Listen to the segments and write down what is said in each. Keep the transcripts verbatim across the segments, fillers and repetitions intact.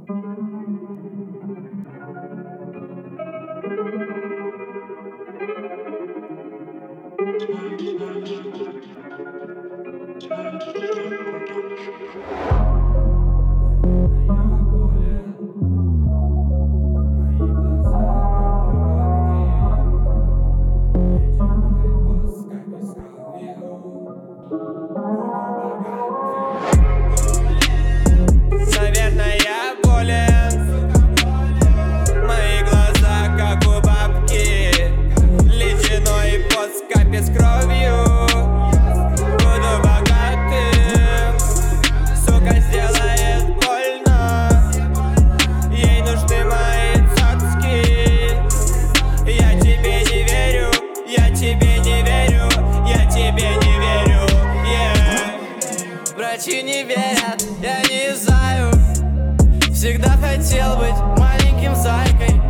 Наверное, болен. Мои глаза, как у бабки. Ледяной пот скапит с кровью. Буду богатым. Сука сделает больно. Ей нужны мои цацки. Я тебе не верю, я тебе не верю, я тебе не верю, yeah. Врачи не верят, я не знаю. Всегда хотел быть маленьким зайкой.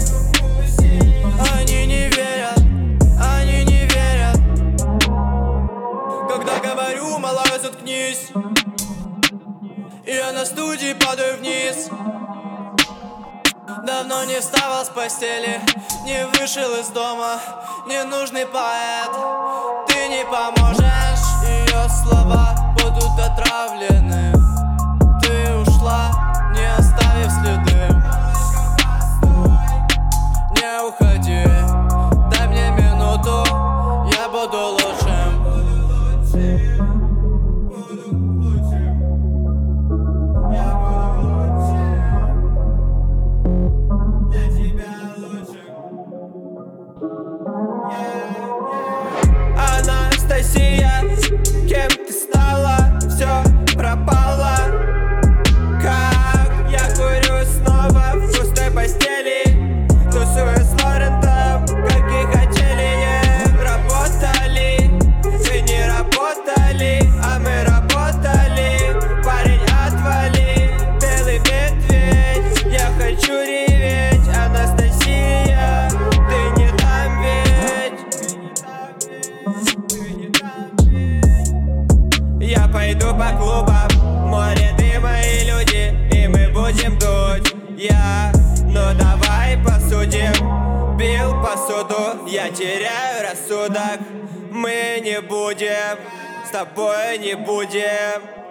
Они не верят, они не верят. Когда говорю, малая, заткнись. Я на студии падаю вниз. Давно не вставал с постели, не вышел из дома. Ненужный поэт, ты не поможешь. Ее слова будут отравлены. Ты ушла, не оставив следы. Не уходи, дай мне минуту, я буду лучшим. Анастасия, кем ты стала? Все пропало. Как я курю снова в пустой постели. Тусую с Лорентом, как и хотели. Не работали, вы не работали, а мы работали. Парень, отвали, белый медведь. Я хочу реветь, Анастасия. Ты не там ведь. Я пойду по клубам, море дыма и люди, и мы будем дуть. Я, ну давай посудим. Бил посуду, я теряю рассудок. Мы не будем, с тобой не будем.